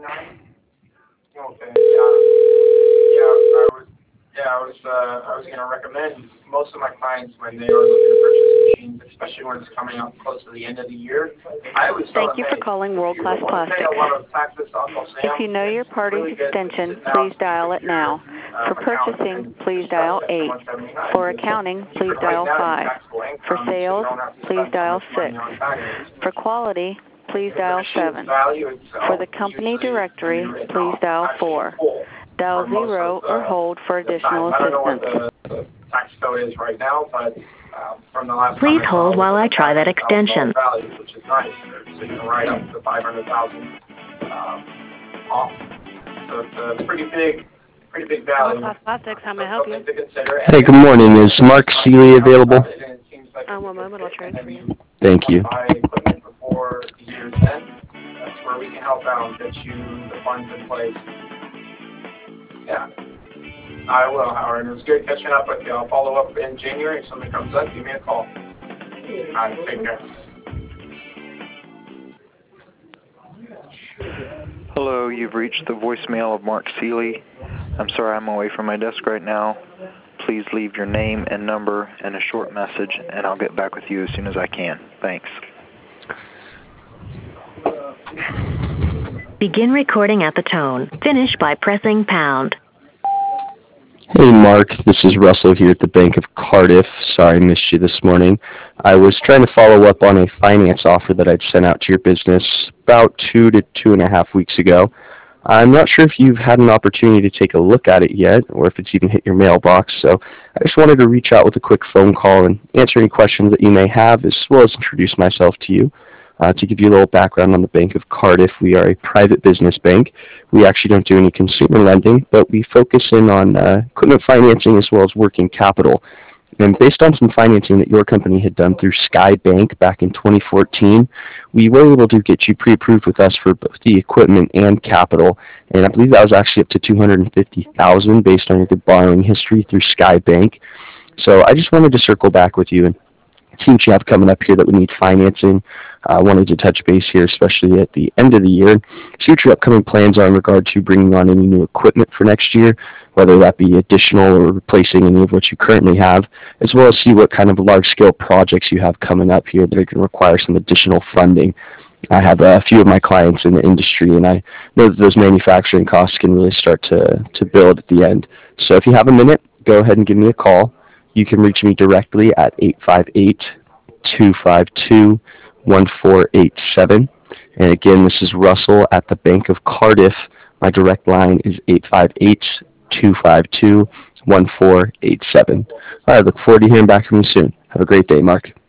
Okay. I was going to recommend most of my clients when they are looking to purchase machines, especially when it's coming up close to the end of the year. I always tell Thank you for calling World Class you Plastics. pay a lot of taxes to Uncle Sam. If you know your party's really good to extension, sit down, please speak dial with it now. your, For purchasing, accountant please and dial discuss 8. it for 179. For accounting, You please can write dial down 5. your taxable For income so you sales, don't have to please spend so dial much money 6. on taxes. For quality, please If the dial machine's 7. value itself For the company usually directory, can be written please off dial actually in 4. full Dial for most 0 of or hold for the additional time. I don't know what assistance. the tax code is right now, but from the last Please time I saw, hold it was while I like a try that $500,000 extension. value, which is nice. So you can write up to 500,000 off. So it's a pretty big World value. Class Plastics, how may I So help something you? to consider. Hey, good morning. Is Mark Seeley available? One moment, I'll transfer you. Thank you. Buy equipment before the year's end. That's where we can help out and get you the funds in place. Yeah, I will, Howard. It was good catching up with you. I'll follow up in January. If something comes up, give me a call. All right, take care. Hello, you've reached the voicemail of Mark Seeley. I'm sorry I'm away from my desk right now. Please leave your name and number and a short message, and I'll get back with you as soon as I can. Thanks. Begin recording at the tone. Finish by pressing pound. Hey, Mark. This is Russell here at the Bank of Cardiff. Sorry I missed you this morning. I was trying to follow up on a finance offer that I'd sent out to your business about 2 to 2.5 weeks ago. I'm not sure if you've had an opportunity to take a look at it yet, or if it's even hit your mailbox, so I just wanted to reach out with a quick phone call and answer any questions that you may have, as well as introduce myself to you. To give you a little background on the Bank of Cardiff, we are a private business bank. We actually don't do any consumer lending, but we focus in on equipment financing as well as working capital. And based on some financing that your company had done through Sky Bank back in 2014, we were able to get you pre-approved with us for both the equipment and capital. And I believe that was actually up to $250,000 based on your good borrowing history through Sky Bank. So I just wanted to circle back with you and see what you have coming up here that would need financing. I wanted to touch base here, especially at the end of the year, see what your upcoming plans are in regard to bringing on any new equipment for next year, whether that be additional or replacing any of what you currently have, as well as see what kind of large-scale projects you have coming up here that are going to require some additional funding. I have a few of my clients in the industry, and I know that those manufacturing costs can really start to build at the end. So if you have a minute, go ahead and give me a call. You can reach me directly at 858-252-1487. And again, this is Russell at the Bank of Cardiff. My direct line is 858-252-1487. All right, look forward to hearing back from you soon. Have a great day, Mark.